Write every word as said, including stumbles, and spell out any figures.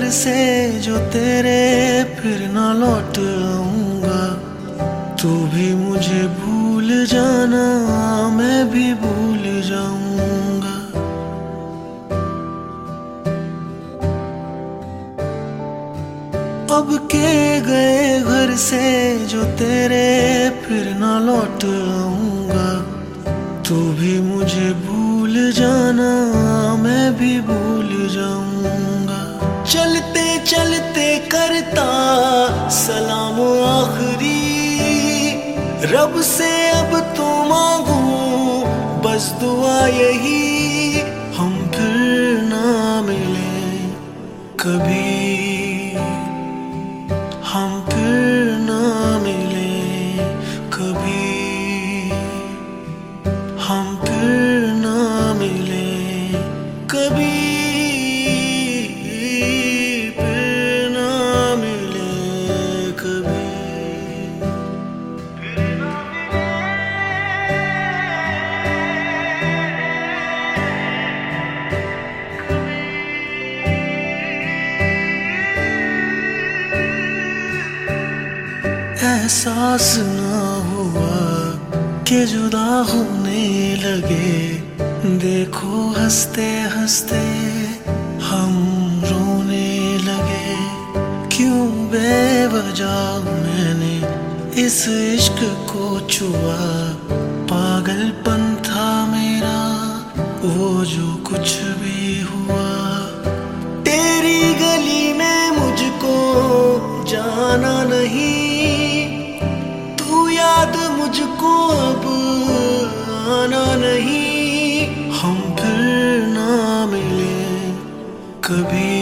से जो तेरे फिर ना लौट आऊंगा। तू भी मुझे भूल जाना, मैं भी भूल जाऊंगा। अब के गए घर से जो तेरे फिर ना लौट आऊंगा। तू भी मुझे भूल जाना, मैं भी भूल जाऊंगा। चलते चलते करता सलाम आखिरी, रब से अब तो मांगू बस दुआ यही, हम फिर ना मिले कभी, हम फिर ना मिले कभी, हम फिर ना मिले कभी, फिर ना मिले कभी। एहसास ना हुआ कि जुदा होने लगे, देखो हंसते हंसते हम रोने लगे। क्यों बेवजह मैंने इस इश्क को छुआ, पागलपन था मेरा वो जो कुछ भी हुआ। तेरी गली में मुझको जाना नहीं, याद मुझको अब आना नहीं, हम फिर ना मिले कभी।